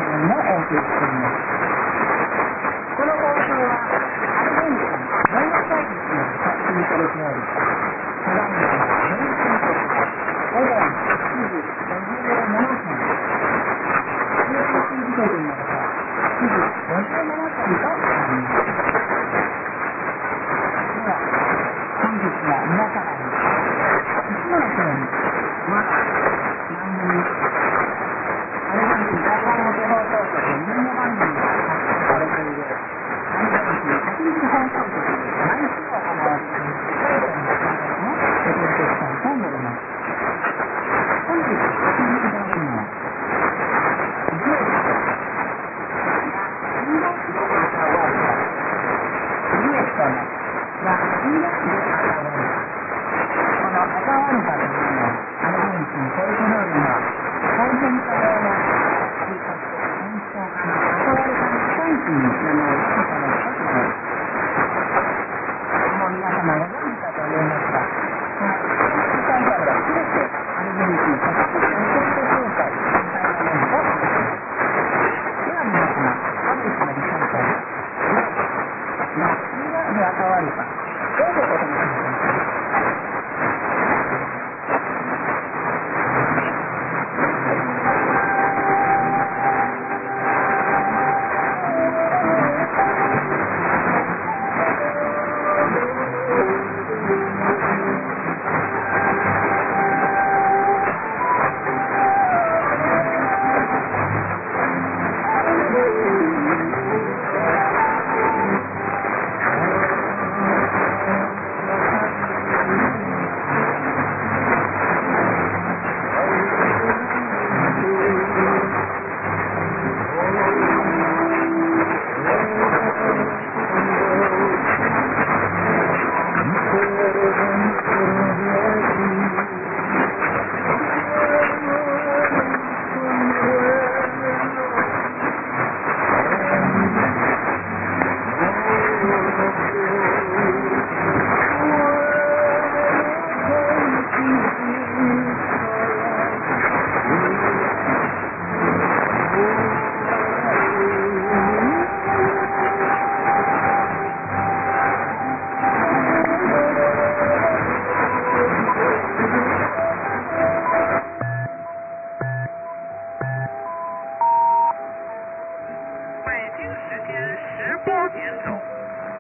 もお送りしています。この放送はアルゼンチンボエノスアイレスより発信されており、ただいまはドイツ時刻午後7時57分、中国時刻になると7時57分となります。では、本日は皆様にいつものようにまだ番組アルゼンチン在韓向け放送局有名番組が発信されているアルゼンチン国立放送局で毎週行われているカルトの番組をお届けしたいと思います。本日お聞きいただくのはデュエットラ・インドシで歌われたデュエットのラ・インドシで歌われたこのアタワルカというのはアルゼンチンフォルクロールのコンセント用の楽器として演奏家のアタワルカの近い地に名前を付けたのでございます。もう皆様ご存知かと思いますが、このリサイタルは全てアルゼンチン国際コンセント協会主催のものとなっています。では皆様、本日のリサイタル、ラ・インド・デ・アタワルカ、どうぞお楽しみください。 北京时间18点整，